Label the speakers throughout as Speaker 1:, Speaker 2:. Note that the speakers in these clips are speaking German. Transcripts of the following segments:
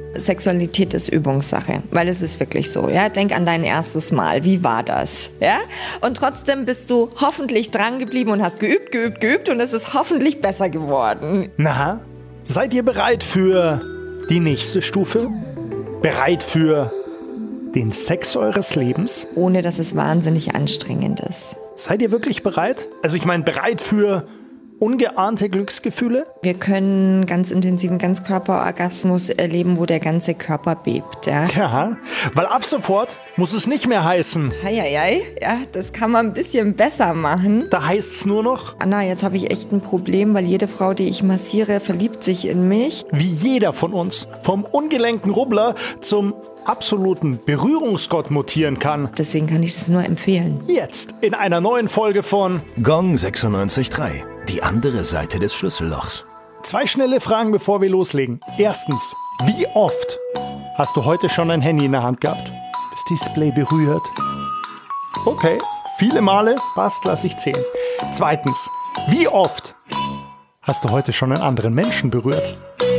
Speaker 1: Sexualität ist Übungssache, weil es ist wirklich so. Ja? Denk an dein erstes Mal. Wie war das? Ja? Und trotzdem bist du hoffentlich dran geblieben und hast geübt und es ist hoffentlich besser geworden.
Speaker 2: Na, seid ihr bereit für die nächste Stufe? Bereit für den Sex eures Lebens?
Speaker 1: Ohne dass es wahnsinnig anstrengend ist.
Speaker 2: Seid ihr wirklich bereit? Also ich meine, bereit für ungeahnte Glücksgefühle?
Speaker 1: Wir können ganz intensiven Ganzkörperorgasmus erleben, wo der ganze Körper bebt. Ja,
Speaker 2: Ja, weil ab sofort muss es nicht mehr heißen.
Speaker 1: Heieiei, ja, das kann man ein bisschen besser machen.
Speaker 2: Da heißt es nur noch,
Speaker 1: Anna, jetzt habe ich echt ein Problem, weil jede Frau, die ich massiere, verliebt sich in mich.
Speaker 2: wie jeder von uns vom ungelenken Rubbler zum absoluten Berührungsgott mutieren kann.
Speaker 1: Deswegen kann ich das nur empfehlen.
Speaker 2: Jetzt in einer neuen Folge von
Speaker 3: Gong 96.3. Die andere Seite des Schlüssellochs.
Speaker 2: 2 schnelle Fragen, bevor wir loslegen. Erstens, wie oft hast du heute schon ein Handy in der Hand gehabt? Das Display berührt? Okay, viele Male, passt, lasse ich 10. Zweitens, wie oft hast du heute schon einen anderen Menschen berührt?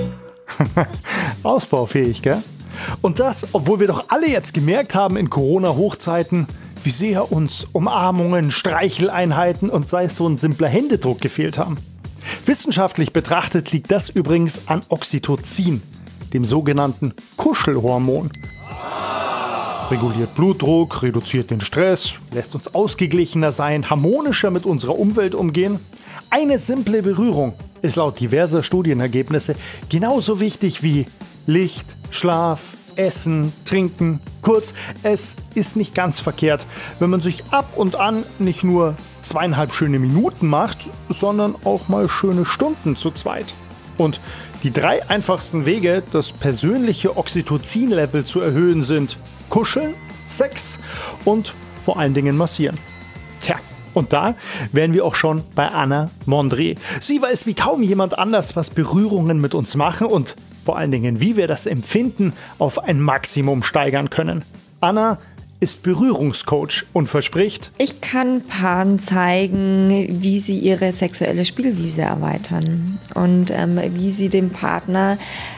Speaker 2: Ausbaufähig, gell? Und das, obwohl wir doch alle jetzt gemerkt haben in Corona-Hochzeiten, wie sehr uns Umarmungen, Streicheleinheiten und sei es so ein simpler Händedruck gefehlt haben. Wissenschaftlich betrachtet liegt das übrigens an Oxytocin, dem sogenannten Kuschelhormon. Reguliert Blutdruck, reduziert den Stress, lässt uns ausgeglichener sein, harmonischer mit unserer Umwelt umgehen. Eine simple Berührung ist laut diverser Studienergebnisse genauso wichtig wie Licht, Schlaf, Essen, Trinken. Kurz, es ist nicht ganz verkehrt, wenn man sich ab und an nicht nur 2,5 schöne Minuten macht, sondern auch mal schöne Stunden zu zweit. Und die 3 einfachsten Wege, das persönliche Oxytocin-Level zu erhöhen, sind Kuscheln, Sex und vor allen Dingen Massieren. Tja, und da wären wir auch schon bei Anna Mondré. Sie weiß wie kaum jemand anders, was Berührungen mit uns machen und vor allen Dingen, wie wir das Empfinden auf ein Maximum steigern können. Anna ist Berührungscoach und verspricht,
Speaker 1: Ich kann Paaren zeigen, wie sie ihre sexuelle Spielwiese erweitern und wie sie den Partner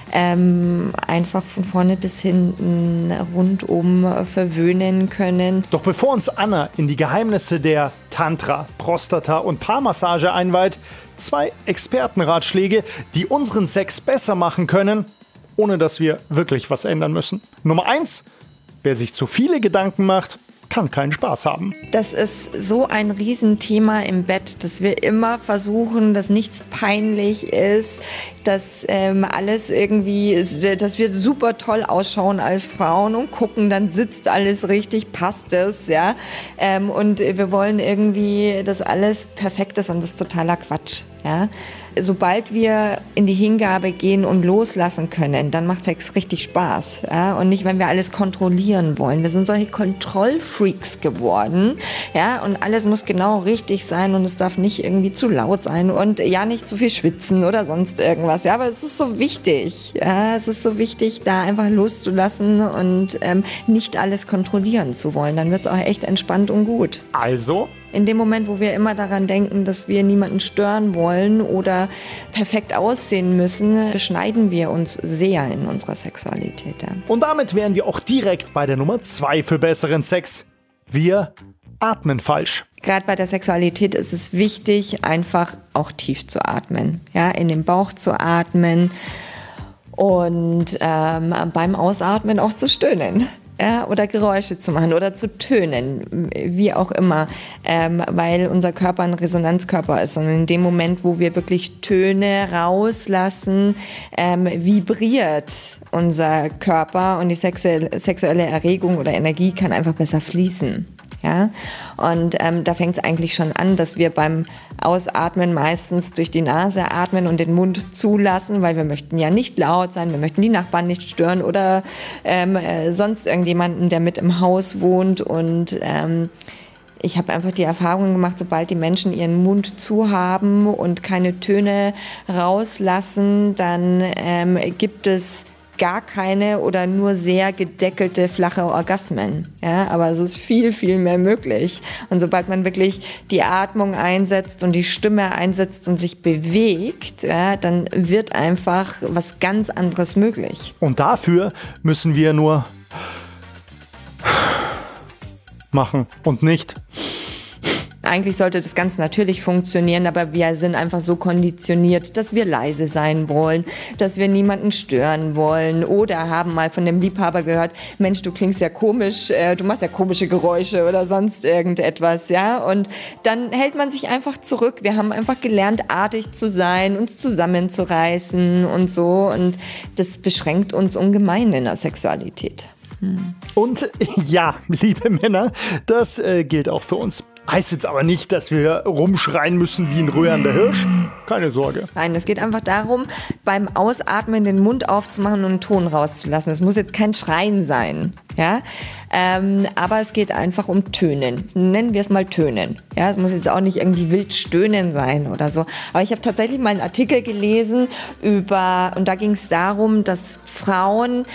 Speaker 1: einfach von vorne bis hinten rundum verwöhnen können.
Speaker 2: doch bevor uns Anna in die Geheimnisse der Tantra, Prostata und Paarmassage einweiht, 2 Expertenratschläge, die unseren Sex besser machen können, ohne dass wir wirklich was ändern müssen. Nummer 1, wer sich zu viele Gedanken macht, kann keinen Spaß haben.
Speaker 1: Das ist so ein Riesenthema im Bett, dass wir immer versuchen, dass nichts peinlich ist, dass alles irgendwie, dass wir super toll ausschauen als Frauen und gucken, dann sitzt alles richtig, passt es, ja. Und wir wollen irgendwie, dass alles perfekt ist und das ist totaler Quatsch, ja. Sobald wir in die Hingabe gehen und loslassen können, dann macht Sex richtig Spaß, ja. Und nicht, wenn wir alles kontrollieren wollen. Wir sind solche Kontrollfreaks geworden, ja. Und alles muss genau richtig sein und es darf nicht irgendwie zu laut sein und ja, nicht zu viel schwitzen oder sonst irgendwas. Ja, aber es ist so wichtig. Ja, es ist so wichtig, da einfach loszulassen und nicht alles kontrollieren zu wollen. Dann wird es auch echt entspannt und gut.
Speaker 2: Also,
Speaker 1: In dem Moment, wo wir immer daran denken, dass wir niemanden stören wollen oder perfekt aussehen müssen, beschneiden wir uns sehr in unserer Sexualität. Ja.
Speaker 2: und damit wären wir auch direkt bei der Nummer 2 für besseren Sex. Wir atmen falsch.
Speaker 1: Gerade bei der Sexualität ist es wichtig, einfach auch tief zu atmen, ja, in den Bauch zu atmen und beim Ausatmen auch zu stöhnen. Ja, oder Geräusche zu machen oder zu tönen, wie auch immer, weil unser Körper ein Resonanzkörper ist. Und in dem Moment, wo wir wirklich Töne rauslassen, vibriert unser Körper und die sexuelle Erregung oder Energie kann einfach besser fließen. Ja? Und da fängt es eigentlich schon an, dass wir beim Ausatmen meistens durch die Nase atmen und den Mund zulassen, weil wir möchten ja nicht laut sein, wir möchten die Nachbarn nicht stören oder sonst irgendjemanden, der mit im Haus wohnt. Und ich habe einfach die Erfahrung gemacht, sobald die Menschen ihren Mund zu haben und keine Töne rauslassen, dann gibt es gar keine oder nur sehr gedeckelte, flache Orgasmen. Ja, aber es ist viel, viel mehr möglich. Und sobald man wirklich die Atmung einsetzt und die Stimme einsetzt und sich bewegt, ja, dann wird einfach was ganz anderes möglich.
Speaker 2: Und dafür müssen wir nur machen und nicht.
Speaker 1: Eigentlich sollte das ganz natürlich funktionieren, aber wir sind einfach so konditioniert, dass wir leise sein wollen, dass wir niemanden stören wollen oder haben mal von dem Liebhaber gehört, Mensch, du klingst ja komisch, du machst ja komische Geräusche oder sonst irgendetwas, ja. Und dann hält man sich einfach zurück. Wir haben einfach gelernt, artig zu sein, uns zusammenzureißen und so. Und das beschränkt uns ungemein in der Sexualität.
Speaker 2: Und ja, liebe Männer, das gilt auch für uns. Heißt jetzt aber nicht, dass wir rumschreien müssen wie ein röhrender Hirsch. Keine Sorge.
Speaker 1: Nein, es geht einfach darum, beim Ausatmen den Mund aufzumachen und einen Ton rauszulassen. Es muss jetzt kein Schreien sein, ja. Aber es geht einfach um Tönen. Nennen wir es mal Tönen. Ja, es muss jetzt auch nicht irgendwie wild stöhnen sein oder so. Aber ich habe tatsächlich mal einen Artikel gelesen und da ging es darum, dass Frauen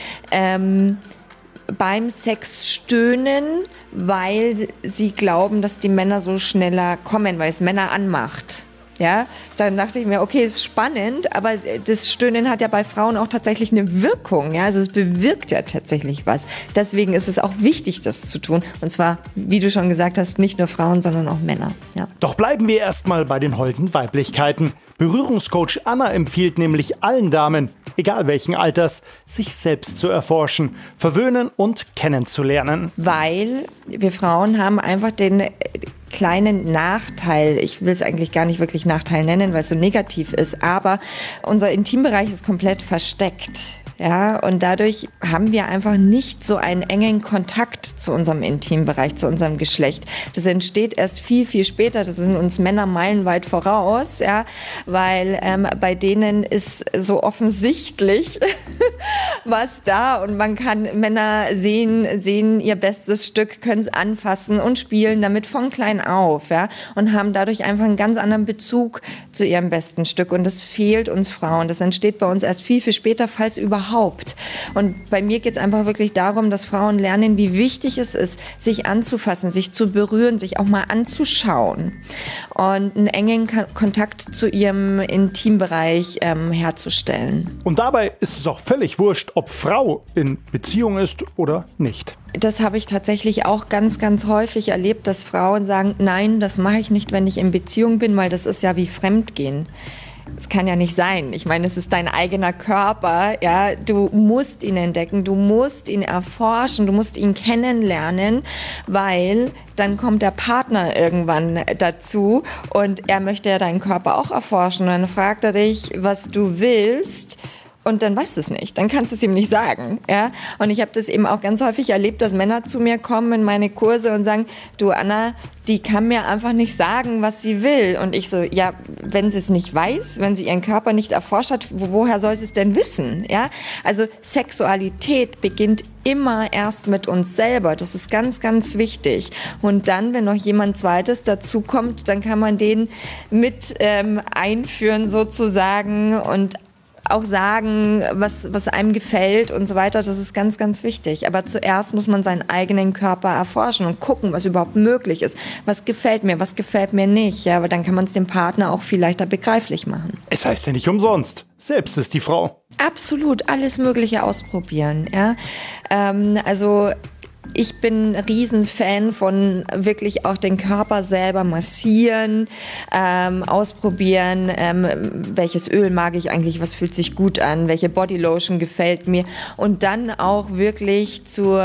Speaker 1: beim Sex stöhnen, weil sie glauben, dass die Männer so schneller kommen, weil es Männer anmacht. Ja, dann dachte ich mir, okay, ist spannend, aber das Stöhnen hat ja bei Frauen auch tatsächlich eine Wirkung. Ja, also es bewirkt ja tatsächlich was. Deswegen ist es auch wichtig, das zu tun. Und zwar, wie du schon gesagt hast, nicht nur Frauen, sondern auch Männer. Ja.
Speaker 2: Doch bleiben wir erstmal bei den holden Weiblichkeiten. Berührungscoach Anna empfiehlt nämlich allen Damen, egal welchen Alters, sich selbst zu erforschen, verwöhnen und kennenzulernen.
Speaker 1: Weil wir Frauen haben einfach den kleinen Nachteil, ich will es eigentlich gar nicht wirklich Nachteil nennen, weil es so negativ ist, aber unser Intimbereich ist komplett versteckt. Ja, und dadurch haben wir einfach nicht so einen engen Kontakt zu unserem Intimbereich, zu unserem Geschlecht. Das entsteht erst viel, viel später. Das sind uns Männer meilenweit voraus, ja, weil bei denen ist so offensichtlich was da und man kann Männer sehen ihr bestes Stück, können es anfassen und spielen damit von klein auf, ja, und haben dadurch einfach einen ganz anderen Bezug zu ihrem besten Stück und das fehlt uns Frauen. Das entsteht bei uns erst viel, viel später, falls überhaupt. Und bei mir geht es einfach wirklich darum, dass Frauen lernen, wie wichtig es ist, sich anzufassen, sich zu berühren, sich auch mal anzuschauen und einen engen Kontakt zu ihrem Intimbereich herzustellen.
Speaker 2: Und dabei ist es auch völlig wurscht, ob Frau in Beziehung ist oder nicht.
Speaker 1: Das habe ich tatsächlich auch ganz, ganz häufig erlebt, dass Frauen sagen, nein, das mache ich nicht, wenn ich in Beziehung bin, weil das ist ja wie Fremdgehen. Das kann ja nicht sein. Ich meine, es ist dein eigener Körper, ja. Du musst ihn entdecken, du musst ihn erforschen, du musst ihn kennenlernen, weil dann kommt der Partner irgendwann dazu und er möchte ja deinen Körper auch erforschen. Und dann fragt er dich, was du willst. Und dann weißt du es nicht, dann kannst du es ihm nicht sagen. Ja? Und ich habe das eben auch ganz häufig erlebt, dass Männer zu mir kommen in meine Kurse und sagen, du Anna, die kann mir einfach nicht sagen, was sie will. Und ich so, ja, wenn sie es nicht weiß, wenn sie ihren Körper nicht erforscht hat, woher soll sie es denn wissen? Ja? Also Sexualität beginnt immer erst mit uns selber. Das ist ganz, ganz wichtig. Und dann, wenn noch jemand Zweites dazu kommt, dann kann man den mit einführen sozusagen und auch sagen, was einem gefällt und so weiter, das ist ganz, ganz wichtig. Aber zuerst muss man seinen eigenen Körper erforschen und gucken, was überhaupt möglich ist. Was gefällt mir nicht. Ja, aber dann kann man es dem Partner auch viel leichter begreiflich machen.
Speaker 2: Es heißt ja nicht umsonst, selbst ist die Frau.
Speaker 1: Absolut, alles Mögliche ausprobieren. Ja? Also ich bin ein Riesenfan von wirklich auch den Körper selber massieren, ausprobieren, welches Öl mag ich eigentlich, was fühlt sich gut an, welche Bodylotion gefällt mir und dann auch wirklich zur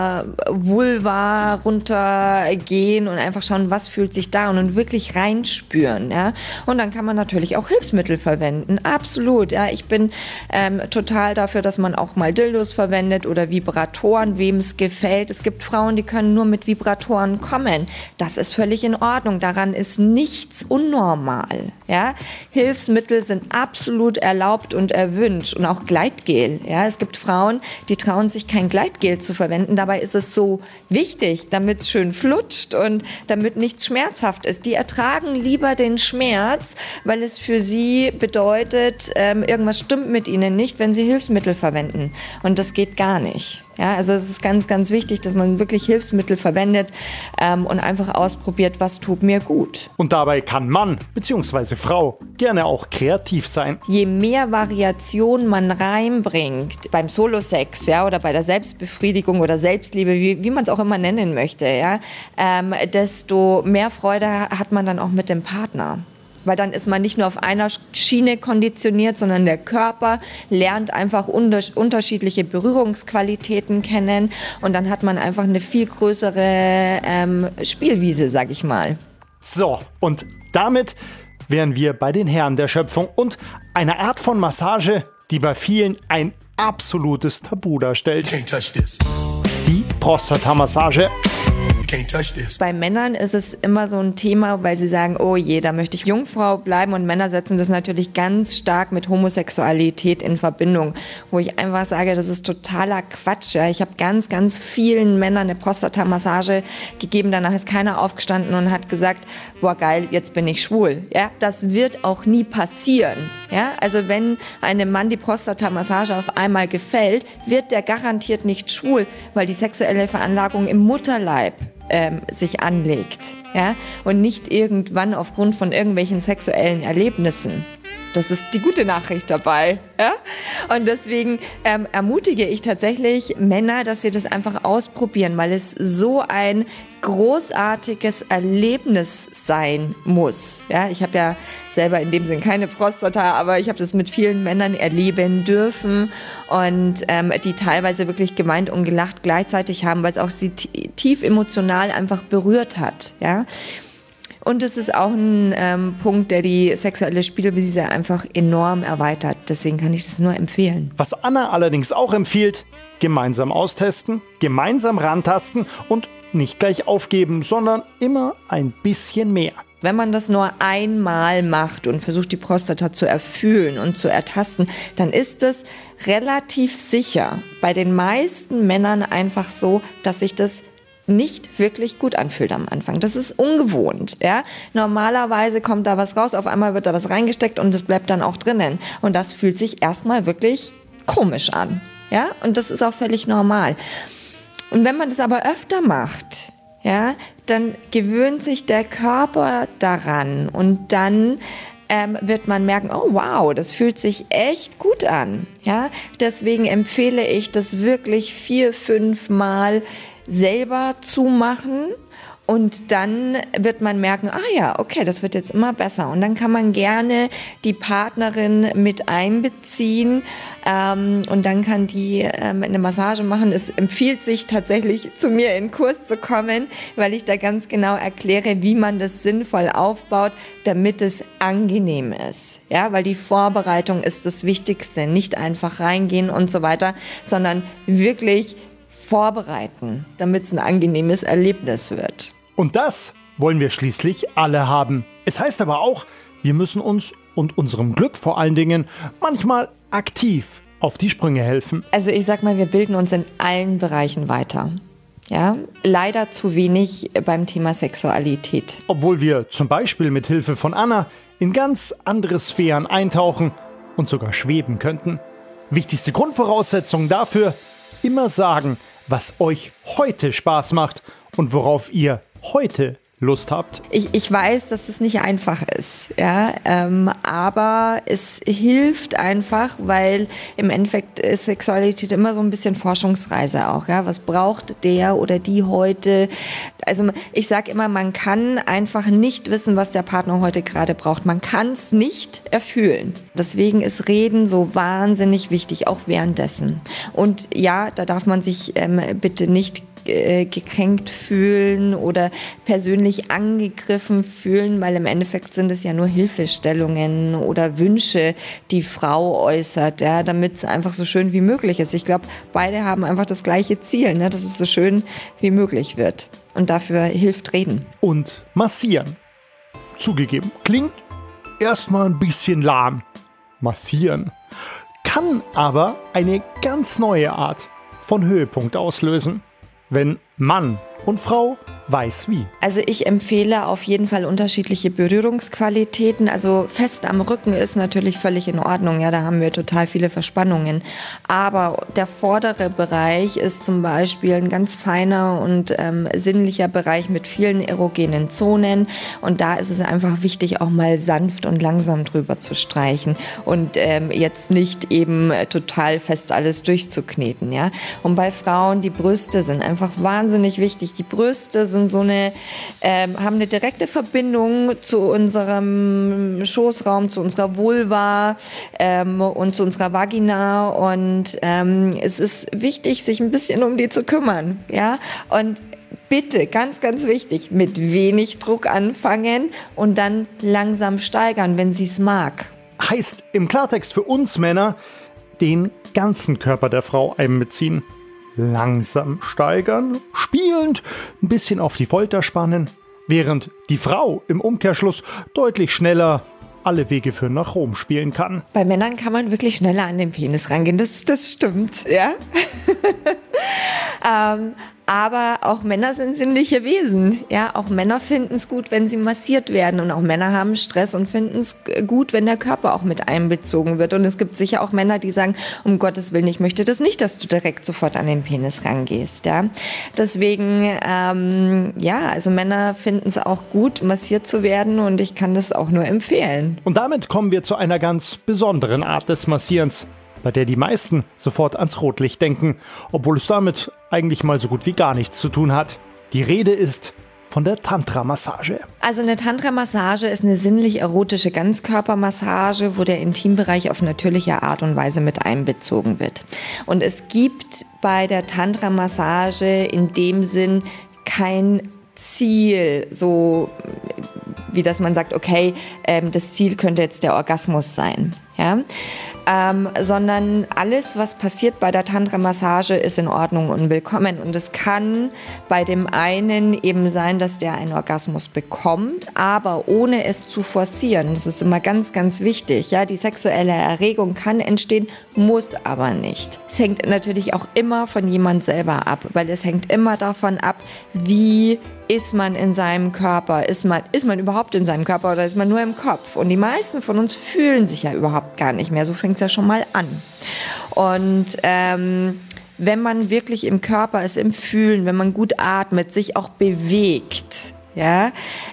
Speaker 1: Vulva runtergehen und einfach schauen, was fühlt sich da und wirklich reinspüren. Ja? Und dann kann man natürlich auch Hilfsmittel verwenden, absolut. Ja? Ich bin total dafür, dass man auch mal Dildos verwendet oder Vibratoren, wem es gefällt. Es gibt Frauen, die können nur mit Vibratoren kommen. Das ist völlig in Ordnung. Daran ist nichts unnormal. Ja, Hilfsmittel sind absolut erlaubt und erwünscht und auch Gleitgel. Ja, es gibt Frauen, die trauen sich kein Gleitgel zu verwenden. Dabei ist es so wichtig, damit es schön flutscht und damit nichts schmerzhaft ist. Die ertragen lieber den Schmerz, weil es für sie bedeutet, irgendwas stimmt mit ihnen nicht, wenn sie Hilfsmittel verwenden. Und das geht gar nicht. Ja, also es ist ganz, ganz wichtig, dass man wirklich Hilfsmittel verwendet und einfach ausprobiert, was tut mir gut.
Speaker 2: Und dabei kann Mann bzw. Frau gerne auch kreativ sein.
Speaker 1: Je mehr Variation man reinbringt beim Solo-Sex, ja, oder bei der Selbstbefriedigung oder Selbstliebe, wie man es auch immer nennen möchte, ja, desto mehr Freude hat man dann auch mit dem Partner. Weil dann ist man nicht nur auf einer Schiene konditioniert, sondern der Körper lernt einfach unterschiedliche Berührungsqualitäten kennen und dann hat man einfach eine viel größere Spielwiese, sag ich mal.
Speaker 2: So, und damit wären wir bei den Herren der Schöpfung und einer Art von Massage, die bei vielen ein absolutes Tabu darstellt. Die Prostata-Massage.
Speaker 1: Bei Männern ist es immer so ein Thema, weil sie sagen, oh je, da möchte ich Jungfrau bleiben, und Männer setzen das natürlich ganz stark mit Homosexualität in Verbindung, wo ich einfach sage, das ist totaler Quatsch. Ja. Ich habe ganz, ganz vielen Männern eine Prostata-Massage gegeben, danach ist keiner aufgestanden und hat gesagt, boah geil, jetzt bin ich schwul. Ja, das wird auch nie passieren. Ja, also wenn einem Mann die Prostata-Massage auf einmal gefällt, wird der garantiert nicht schwul, weil die sexuelle Veranlagung im Mutterleib sich anlegt, ja, und nicht irgendwann aufgrund von irgendwelchen sexuellen Erlebnissen. Das ist die gute Nachricht dabei. Ja? Und deswegen ermutige ich tatsächlich Männer, dass sie das einfach ausprobieren, weil es so ein großartiges Erlebnis sein muss. Ja? Ich habe ja selber in dem Sinn keine Prostata, aber ich habe das mit vielen Männern erleben dürfen und die teilweise wirklich geweint und gelacht gleichzeitig haben, weil es auch sie tief emotional einfach berührt hat. Ja? Und es ist auch ein Punkt, der die sexuelle Spielwiese einfach enorm erweitert. Deswegen kann ich das nur empfehlen.
Speaker 2: Was Anna allerdings auch empfiehlt, gemeinsam austesten, gemeinsam rantasten und nicht gleich aufgeben, sondern immer ein bisschen mehr.
Speaker 1: Wenn man das nur einmal macht und versucht, die Prostata zu erfühlen und zu ertasten, dann ist es relativ sicher bei den meisten Männern einfach so, dass sich das nicht wirklich gut anfühlt am Anfang. Das ist ungewohnt. Ja? Normalerweise kommt da was raus, auf einmal wird da was reingesteckt und das bleibt dann auch drinnen. Und das fühlt sich erstmal wirklich komisch an. Ja? Und das ist auch völlig normal. Und wenn man das aber öfter macht, ja, dann gewöhnt sich der Körper daran und dann wird man merken, oh wow, das fühlt sich echt gut an. Ja? Deswegen empfehle ich das wirklich 4-5 Mal selber zu machen und dann wird man merken, ah ja, okay, das wird jetzt immer besser und dann kann man gerne die Partnerin mit einbeziehen und dann kann die eine Massage machen. Es empfiehlt sich tatsächlich, zu mir in den Kurs zu kommen, weil ich da ganz genau erkläre, wie man das sinnvoll aufbaut, damit es angenehm ist. Ja, weil die Vorbereitung ist das Wichtigste, nicht einfach reingehen und so weiter, sondern wirklich vorbereiten, damit es ein angenehmes Erlebnis wird.
Speaker 2: Und das wollen wir schließlich alle haben. Es heißt aber auch, wir müssen uns und unserem Glück vor allen Dingen manchmal aktiv auf die Sprünge helfen.
Speaker 1: Also ich sag mal, wir bilden uns in allen Bereichen weiter. Ja, leider zu wenig beim Thema Sexualität.
Speaker 2: Obwohl wir zum Beispiel mit Hilfe von Anna in ganz andere Sphären eintauchen und sogar schweben könnten. Wichtigste Grundvoraussetzung dafür: immer sagen, was euch heute Spaß macht und worauf ihr heute Lust habt.
Speaker 1: Ich weiß, dass das nicht einfach ist, ja, aber es hilft einfach, weil im Endeffekt ist Sexualität immer so ein bisschen Forschungsreise auch. Ja? Was braucht der oder die heute? Also ich sage immer, man kann einfach nicht wissen, was der Partner heute gerade braucht. Man kann es nicht erfühlen. Deswegen ist Reden so wahnsinnig wichtig, auch währenddessen. Und ja, da darf man sich bitte nicht gekränkt fühlen oder persönlich angegriffen fühlen, weil im Endeffekt sind es ja nur Hilfestellungen oder Wünsche, die Frau äußert, ja, damit es einfach so schön wie möglich ist. Ich glaube, beide haben einfach das gleiche Ziel, ne, dass es so schön wie möglich wird. Und dafür hilft Reden.
Speaker 2: Und massieren. Zugegeben, klingt erstmal ein bisschen lahm. Massieren. Kann aber eine ganz neue Art von Höhepunkt auslösen, wenn Mann und Frau weiß wie.
Speaker 1: Also ich empfehle auf jeden Fall unterschiedliche Berührungsqualitäten. Also fest am Rücken ist natürlich völlig in Ordnung. Ja, da haben wir total viele Verspannungen. Aber der vordere Bereich ist zum Beispiel ein ganz feiner und sinnlicher Bereich mit vielen erogenen Zonen. Und da ist es einfach wichtig, auch mal sanft und langsam drüber zu streichen und jetzt nicht eben total fest alles durchzukneten. Ja? Und bei Frauen, die Brüste sind einfach wahnsinnig wichtig. Die Brüste sind haben eine direkte Verbindung zu unserem Schoßraum, zu unserer Vulva und zu unserer Vagina. Und es ist wichtig, sich ein bisschen um die zu kümmern. Ja? Und bitte, ganz, ganz wichtig, mit wenig Druck anfangen und dann langsam steigern, wenn sie es mag.
Speaker 2: Heißt im Klartext für uns Männer, den ganzen Körper der Frau einbeziehen. Langsam steigern, spielend, ein bisschen auf die Folter spannen, während die Frau im Umkehrschluss deutlich schneller alle Wege führen nach Rom spielen kann.
Speaker 1: Bei Männern kann man wirklich schneller an den Penis rangehen, das stimmt, ja. Aber auch Männer sind sinnliche Wesen. Ja? Auch Männer finden es gut, wenn sie massiert werden. Und auch Männer haben Stress und finden es gut, wenn der Körper auch mit einbezogen wird. Und es gibt sicher auch Männer, die sagen, um Gottes Willen, ich möchte das nicht, dass du direkt sofort an den Penis rangehst. Ja? Deswegen, also Männer finden es auch gut, massiert zu werden. Und ich kann das auch nur empfehlen.
Speaker 2: Und damit kommen wir zu einer ganz besonderen Art des Massierens, bei der die meisten sofort ans Rotlicht denken, obwohl es damit eigentlich mal so gut wie gar nichts zu tun hat. Die Rede ist von der Tantra-Massage.
Speaker 1: Also eine Tantra-Massage ist eine sinnlich-erotische Ganzkörpermassage, wo der Intimbereich auf natürliche Art und Weise mit einbezogen wird. Und es gibt bei der Tantra-Massage in dem Sinn kein Ziel, so wie dass man sagt, okay, das Ziel könnte jetzt der Orgasmus sein. Ja? Sondern alles, was passiert bei der Tantra-Massage, ist in Ordnung und willkommen. Und es kann bei dem einen eben sein, dass der einen Orgasmus bekommt, aber ohne es zu forcieren. Das ist immer ganz, ganz wichtig. Ja? Die sexuelle Erregung kann entstehen, muss aber nicht. Es hängt natürlich auch immer von jemand selber ab, weil es hängt immer davon ab, wie ist man in seinem Körper? Ist man überhaupt in seinem Körper oder ist man nur im Kopf? Und die meisten von uns fühlen sich ja überhaupt gar nicht mehr. So fängt es ja schon mal an. Und wenn man wirklich im Körper ist, im Fühlen, wenn man gut atmet, sich auch bewegt, ja,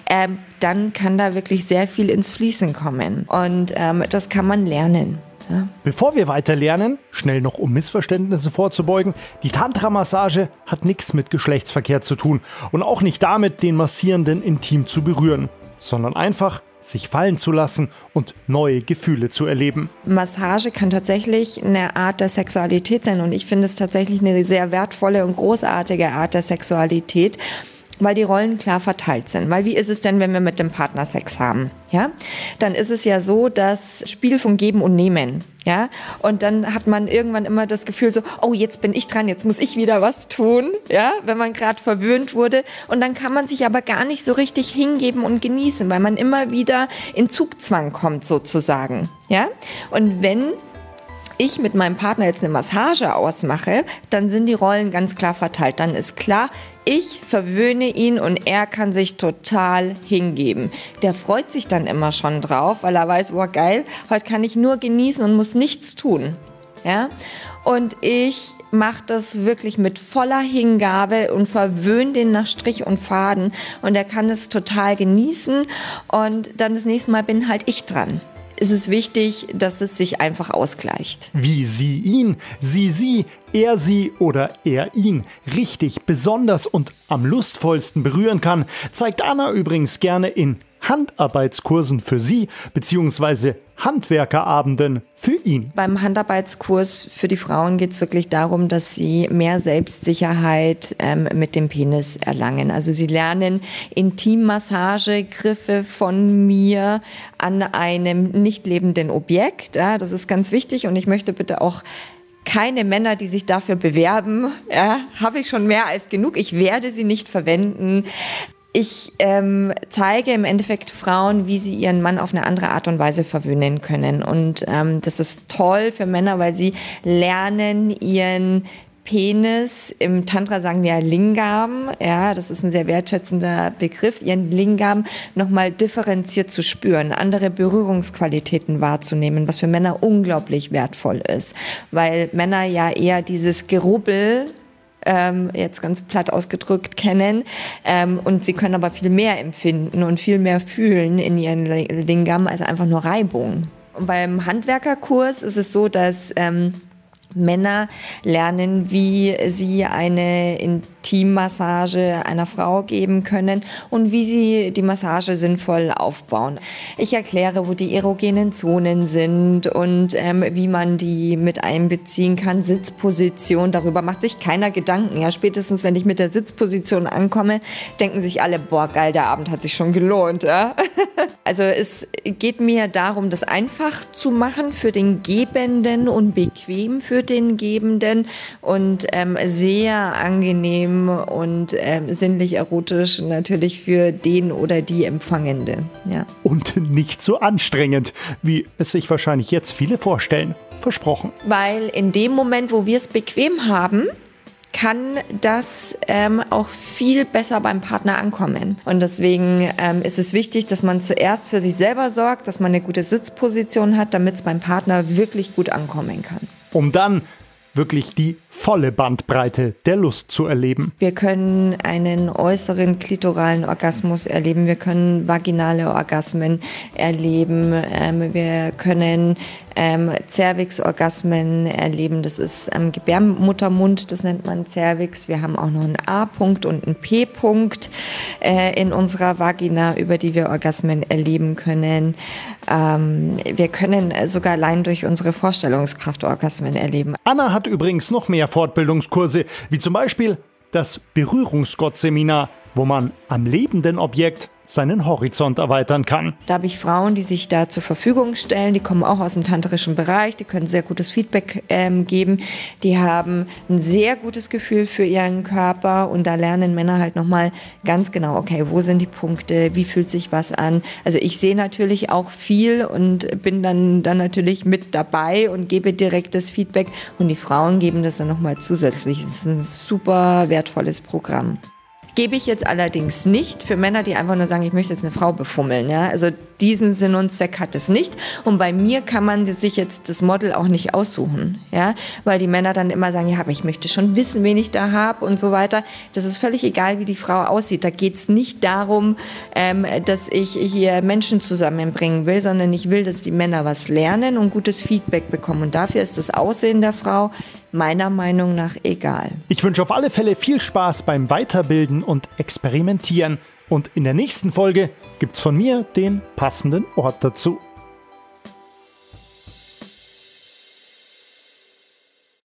Speaker 1: dann kann da wirklich sehr viel ins Fließen kommen. Und das kann man lernen. Ja.
Speaker 2: Bevor wir weiter lernen, schnell noch um Missverständnisse vorzubeugen, die Tantra-Massage hat nichts mit Geschlechtsverkehr zu tun und auch nicht damit, den Massierenden intim zu berühren, sondern einfach sich fallen zu lassen und neue Gefühle zu erleben.
Speaker 1: Massage kann tatsächlich eine Art der Sexualität sein und ich finde es tatsächlich eine sehr wertvolle und großartige Art der Sexualität, weil die Rollen klar verteilt sind. Weil wie ist es denn, wenn wir mit dem Partner Sex haben? Ja? Dann ist es ja so, das Spiel von Geben und Nehmen. Ja? Und dann hat man irgendwann immer das Gefühl so, oh, jetzt bin ich dran, jetzt muss ich wieder was tun, ja? Wenn man gerade verwöhnt wurde. Und dann kann man sich aber gar nicht so richtig hingeben und genießen, weil man immer wieder in Zugzwang kommt sozusagen. Ja? Und wenn ich mit meinem Partner jetzt eine Massage ausmache, dann sind die Rollen ganz klar verteilt. Dann ist klar, ich verwöhne ihn und er kann sich total hingeben. Der freut sich dann immer schon drauf, weil er weiß, oh geil, heute kann ich nur genießen und muss nichts tun. Ja? Und ich mache das wirklich mit voller Hingabe und verwöhne den nach Strich und Faden. Und er kann es total genießen und dann das nächste Mal bin halt ich dran. Es ist wichtig, dass es sich einfach ausgleicht.
Speaker 2: Wie sie ihn, sie, er sie oder er ihn richtig besonders und am lustvollsten berühren kann, zeigt Anna übrigens gerne in Handarbeitskursen für sie bzw. Handwerkerabenden für ihn.
Speaker 1: Beim Handarbeitskurs für die Frauen geht es wirklich darum, dass sie mehr Selbstsicherheit mit dem Penis erlangen. Also sie lernen Intimmassagegriffe von mir an einem nicht lebenden Objekt. Ja, das ist ganz wichtig und ich möchte bitte auch keine Männer, die sich dafür bewerben, ja, habe ich schon mehr als genug. Ich werde sie nicht verwenden. Ich zeige im Endeffekt Frauen, wie sie ihren Mann auf eine andere Art und Weise verwöhnen können. Und das ist toll für Männer, weil sie lernen, ihren Penis, im Tantra sagen wir ja Lingam, ja, das ist ein sehr wertschätzender Begriff, ihren Lingam nochmal differenziert zu spüren, andere Berührungsqualitäten wahrzunehmen, was für Männer unglaublich wertvoll ist, weil Männer ja eher dieses Gerubbel, jetzt ganz platt ausgedrückt, kennen und sie können aber viel mehr empfinden und viel mehr fühlen in ihren Lingam als einfach nur Reibung. Und beim Handwerkerkurs ist es so, dass Männer lernen, wie sie eine Intimmassage einer Frau geben können und wie sie die Massage sinnvoll aufbauen. Ich erkläre, wo die erogenen Zonen sind und wie man die mit einbeziehen kann. Sitzposition, darüber macht sich keiner Gedanken. Ja, spätestens, wenn ich mit der Sitzposition ankomme, denken sich alle, boah, geil, der Abend hat sich schon gelohnt. Ja? Also es geht mir darum, das einfach zu machen für den Gebenden und bequem für den Gebenden und sehr angenehm und sinnlich erotisch natürlich für den oder die Empfangende. Ja.
Speaker 2: Und nicht so anstrengend, wie es sich wahrscheinlich jetzt viele vorstellen. Versprochen.
Speaker 1: Weil in dem Moment, wo wir es bequem haben, kann das auch viel besser beim Partner ankommen. Und deswegen ist es wichtig, dass man zuerst für sich selber sorgt, dass man eine gute Sitzposition hat, damit es beim Partner wirklich gut ankommen kann.
Speaker 2: Um dann wirklich die volle Bandbreite der Lust zu erleben.
Speaker 1: Wir können einen äußeren klitoralen Orgasmus erleben, wir können vaginale Orgasmen erleben, wir können Cervix-Orgasmen erleben, das ist Gebärmuttermund, das nennt man Cervix. Wir haben auch noch einen A-Punkt und einen P-Punkt in unserer Vagina, über die wir Orgasmen erleben können. Wir können sogar allein durch unsere Vorstellungskraft Orgasmen erleben.
Speaker 2: Anna hat übrigens noch mehr Fortbildungskurse, wie zum Beispiel das Berührungsgott-Seminar, wo man am lebenden Objekt seinen Horizont erweitern kann.
Speaker 1: Da habe ich Frauen, die sich da zur Verfügung stellen, die kommen auch aus dem tantrischen Bereich, die können sehr gutes Feedback geben, die haben ein sehr gutes Gefühl für ihren Körper und da lernen Männer halt nochmal ganz genau, okay, wo sind die Punkte, wie fühlt sich was an. Also ich sehe natürlich auch viel und bin dann natürlich mit dabei und gebe direktes Feedback und die Frauen geben das dann nochmal zusätzlich. Das ist ein super wertvolles Programm. Gebe ich jetzt allerdings nicht für Männer, die einfach nur sagen, ich möchte jetzt eine Frau befummeln. Ja? Also diesen Sinn und Zweck hat es nicht. Und bei mir kann man sich jetzt das Model auch nicht aussuchen. Ja? Weil die Männer dann immer sagen, ja, aber ich möchte schon wissen, wen ich da habe und so weiter. Das ist völlig egal, wie die Frau aussieht. Da geht es nicht darum, dass ich hier Menschen zusammenbringen will, sondern ich will, dass die Männer was lernen und gutes Feedback bekommen. Und dafür ist das Aussehen der Frau meiner Meinung nach egal.
Speaker 2: Ich wünsche auf alle Fälle viel Spaß beim Weiterbilden und Experimentieren. Und in der nächsten Folge gibt's von mir den passenden Ort dazu.